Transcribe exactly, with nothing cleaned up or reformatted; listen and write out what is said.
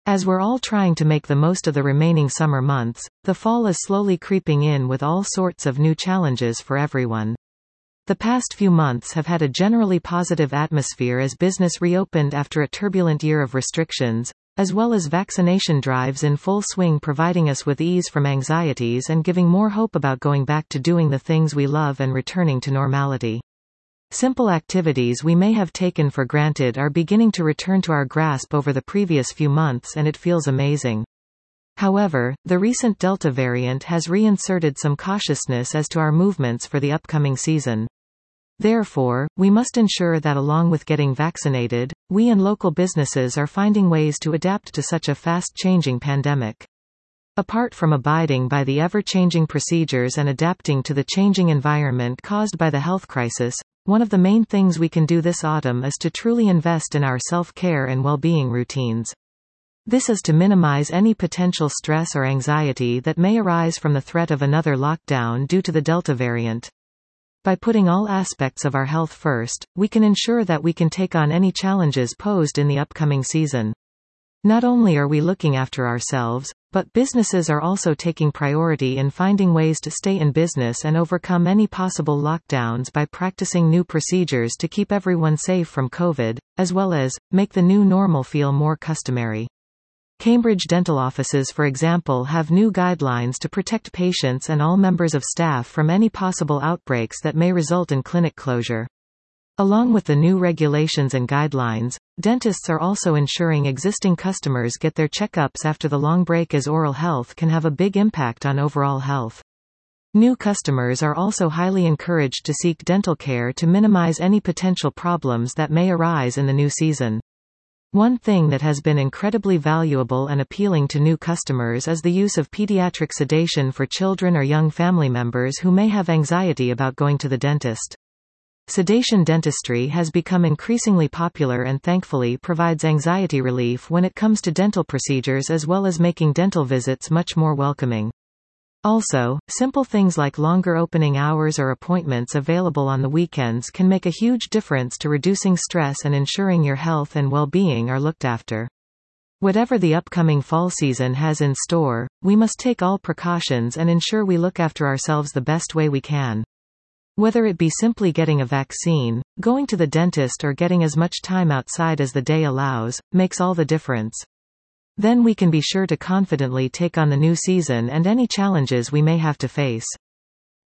As we're all trying to make the most of the remaining summer months, the fall is slowly creeping in with all sorts of new challenges for everyone. The past few months have had a generally positive atmosphere as business reopened after a turbulent year of restrictions, as well as vaccination drives in full swing, providing us with ease from anxieties and giving more hope about going back to doing the things we love and returning to normality. Simple activities we may have taken for granted are beginning to return to our grasp over the previous few months, and it feels amazing. However, the recent Delta variant has reinserted some cautiousness as to our movements for the upcoming season. Therefore, we must ensure that along with getting vaccinated, we and local businesses are finding ways to adapt to such a fast-changing pandemic. Apart from abiding by the ever-changing procedures and adapting to the changing environment caused by the health crisis, one of the main things we can do this autumn is to truly invest in our self-care and well-being routines. This is to minimize any potential stress or anxiety that may arise from the threat of another lockdown due to the Delta variant. By putting all aspects of our health first, we can ensure that we can take on any challenges posed in the upcoming season. Not only are we looking after ourselves, but businesses are also taking priority in finding ways to stay in business and overcome any possible lockdowns by practicing new procedures to keep everyone safe from COVID, as well as make the new normal feel more customary. Cambridge dental offices, for example, have new guidelines to protect patients and all members of staff from any possible outbreaks that may result in clinic closure. Along with the new regulations and guidelines, dentists are also ensuring existing customers get their checkups after the long break, as oral health can have a big impact on overall health. New customers are also highly encouraged to seek dental care to minimize any potential problems that may arise in the new season. One thing that has been incredibly valuable and appealing to new customers is the use of pediatric sedation for children or young family members who may have anxiety about going to the dentist. Sedation dentistry has become increasingly popular and thankfully provides anxiety relief when it comes to dental procedures, as well as making dental visits much more welcoming. Also, simple things like longer opening hours or appointments available on the weekends can make a huge difference to reducing stress and ensuring your health and well-being are looked after. Whatever the upcoming fall season has in store, we must take all precautions and ensure we look after ourselves the best way we can. Whether it be simply getting a vaccine, going to the dentist, or getting as much time outside as the day allows, makes all the difference. Then we can be sure to confidently take on the new season and any challenges we may have to face.